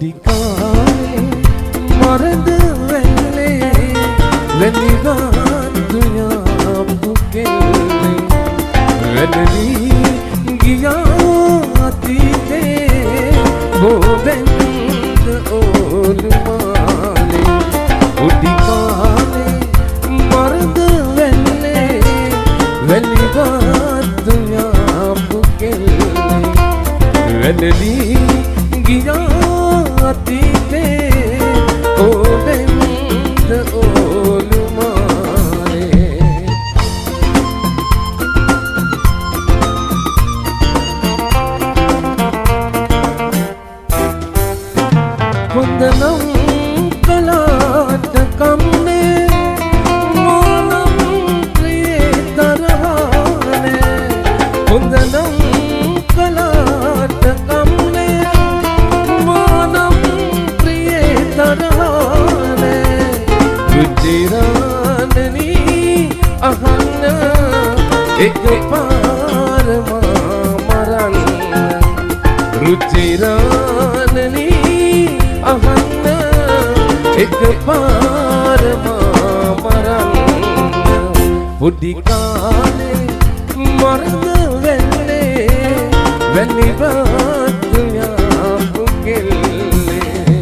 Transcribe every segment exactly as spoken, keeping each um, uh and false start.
පොඩි කාලේ මරද වෙන්නේ වෙලිගත් දුයාපු කෙල්ලේ වෙලවි ගියා අතීතේ බොබෙන්ද ඕලුමාලේ පොඩි කාලේ මරද වෙන්නේ වෙලිගත් දුයාපු කෙල්ලේ වෙලවි ගියා අතීතේ බොබෙන්ද ඕලුමාලේ හොඳනම් කලාට කම්නේ මොනම් ප්‍රියේ තරහනේ හොඳනම් කලාට කම්නේ මොනම් ප්‍රියේ තරහනේ රුචිරානනී අහන්න එකපාරම මරන්න රුචිරානනී අහන්න එකපාරම මරන්න පොඩි කාලේ මරද වෙන්නේ වැලිගත් දුයාපු කෙල්ලේ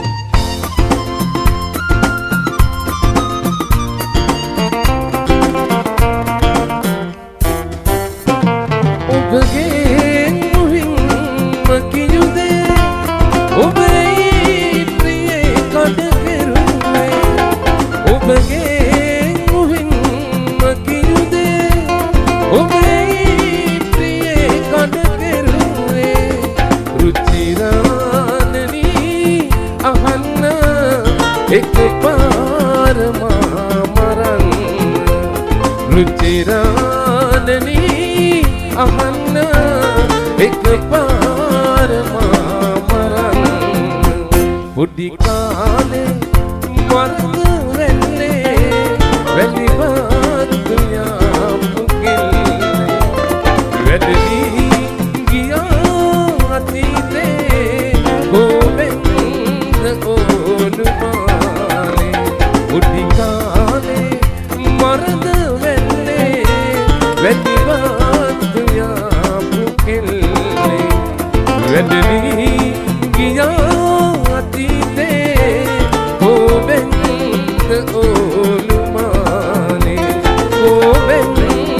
ඔබගේ මුහින්ම කියුදේ ඔබේ ප්‍රියේ කඩ කෙරුවේ ඔබගේ මුහින්ම කියුදේ ඔබේ ප්‍රියේ කඩ කෙරුවේ රුචිරානනී අහන්න එකපාරම මරන්න රුචිරානනී අහන්න එකපාරම මරන්න පොඩි කාලේ මරද වෙන්නේ වැලිගත් දුයාපු කෙල්ලේ වැදලි ගියා අතීතේ බොබෙන්ද ඕලුමාලේ පොඩි කාලේ මරද වෙන්නේ වැලිගත් දුයාපු කෙල්ලේ වැදලි ගියා අතීතේ බොබෙන්ද ඕලුමාලේ බොබෙන්ද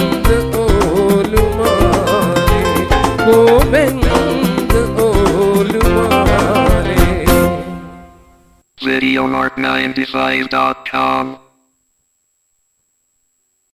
ඕලුමාලේ බොබෙන්ද ඕලුමාලේ video mark ninety-five dot com